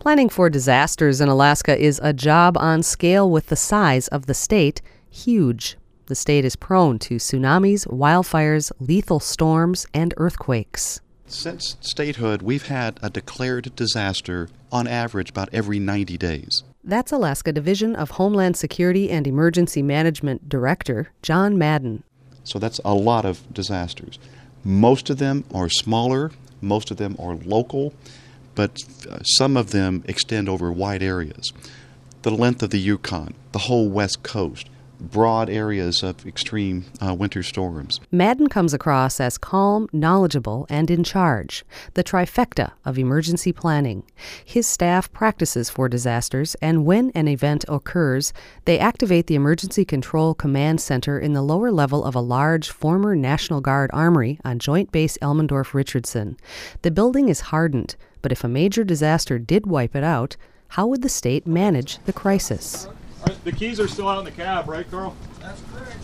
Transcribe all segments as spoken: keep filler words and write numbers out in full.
Planning for disasters in Alaska is a job on scale with the size of the state, huge. The state is prone to tsunamis, wildfires, lethal storms, and earthquakes. Since statehood, we've had a declared disaster on average about every ninety days. That's Alaska Division of Homeland Security and Emergency Management Director John Madden. So that's a lot of disasters. Most of them are smaller, most of them are local, but some of them extend over wide areas. The length of the Yukon, the whole West Coast, broad areas of extreme uh, winter storms. Madden comes across as calm, knowledgeable, and in charge, the trifecta of emergency planning. His staff practices for disasters, and when an event occurs, they activate the Emergency Control Command Center in the lower level of a large former National Guard armory on Joint Base Elmendorf-Richardson. The building is hardened, but if a major disaster did wipe it out, how would the state manage the crisis? The keys are still out in the cab, right, Carl? That's correct.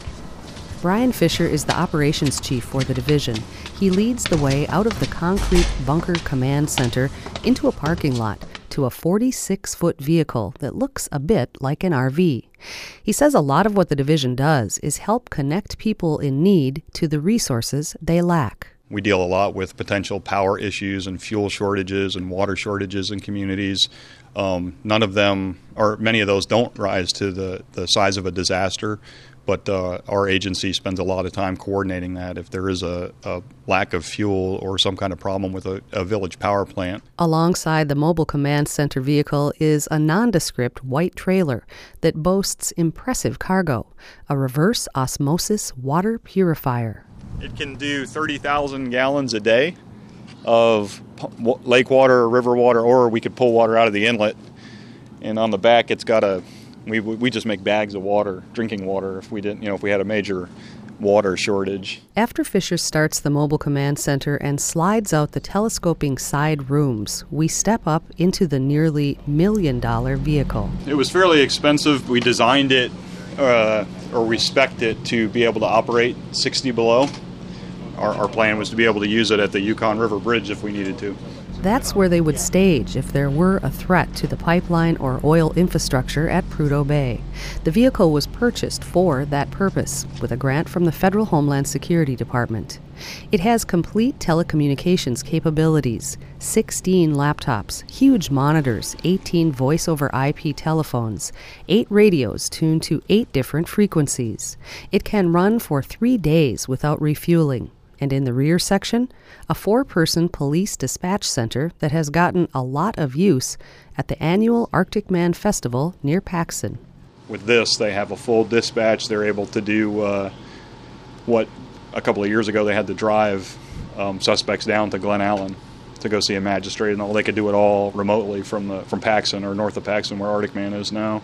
Brian Fisher is the operations chief for the division. He leads the way out of the concrete bunker command center into a parking lot to a forty-six foot vehicle that looks a bit like an R V. He says a lot of what the division does is help connect people in need to the resources they lack. We deal a lot with potential power issues and fuel shortages and water shortages in communities. Um, none of them, or many of those, don't rise to the, the size of a disaster, but uh, our agency spends a lot of time coordinating that if there is a, a lack of fuel or some kind of problem with a, a village power plant. Alongside the mobile command center vehicle is a nondescript white trailer that boasts impressive cargo, a reverse osmosis water purifier. It can do thirty thousand gallons a day of lake water or river water, or we could pull water out of the inlet. And on the back, it's got a, we we just make bags of water, drinking water, if we didn't, you know, if we had a major water shortage. After Fisher starts the mobile command center and slides out the telescoping side rooms, we step up into the nearly million dollar vehicle. It was fairly expensive. We designed it, uh, or we spec'd it to be able to operate sixty below. Our, our plan was to be able to use it at the Yukon River Bridge if we needed to. That's where they would stage if there were a threat to the pipeline or oil infrastructure at Prudhoe Bay. The vehicle was purchased for that purpose with a grant from the Federal Homeland Security Department. It has complete telecommunications capabilities, sixteen laptops, huge monitors, eighteen voice-over I P telephones, eight radios tuned to eight different frequencies. It can run for three days without refueling. And in the rear section, a four-person police dispatch center that has gotten a lot of use at the annual Arctic Man Festival near Paxson. With this, they have a full dispatch. They're able to do uh, what a couple of years ago they had to drive um, suspects down to Glen Allen to go see a magistrate, and all they could do it all remotely from the from Paxson or north of Paxson, where Arctic Man is now.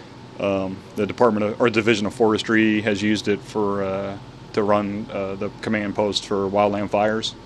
Um, the Department of, or Division of Forestry has used it for uh, to run uh, the command post for wildland fires.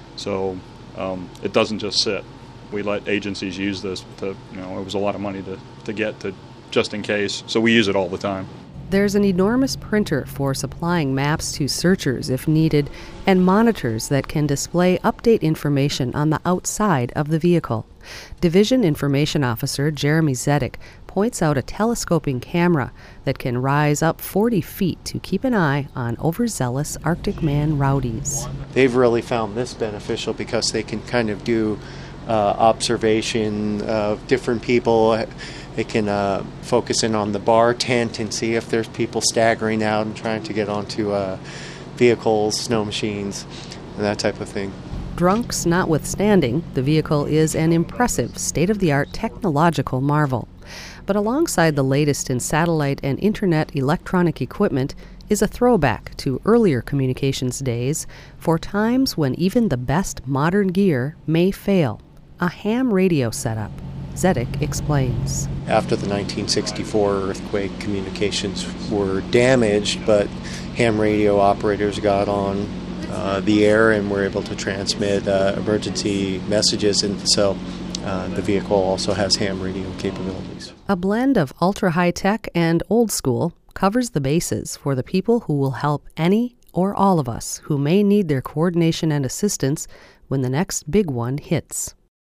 So um, it doesn't just sit. We let agencies use this to, you know, it was a lot of money to, to get to just in case. So we use it all the time. There's an enormous printer for supplying maps to searchers if needed, and monitors that can display update information on the outside of the vehicle. Division Information Officer Jeremy Zedek points out a telescoping camera that can rise up forty feet to keep an eye on overzealous Arctic Man rowdies. They've really found this beneficial because they can kind of do uh, observation of different people. They can uh, focus in on the bar tent and see if there's people staggering out and trying to get onto uh, vehicles, snow machines, and that type of thing. Drunks notwithstanding, the vehicle is an impressive, state-of-the-art technological marvel. But alongside the latest in satellite and internet electronic equipment is a throwback to earlier communications days for times when even the best modern gear may fail. A ham radio setup. Zedek explains. After the nineteen sixty-four earthquake, communications were damaged, but ham radio operators got on uh, the air and were able to transmit uh, emergency messages, and so uh, the vehicle also has ham radio capabilities. A blend of ultra-high-tech and old-school covers the bases for the people who will help any or all of us who may need their coordination and assistance when the next big one hits.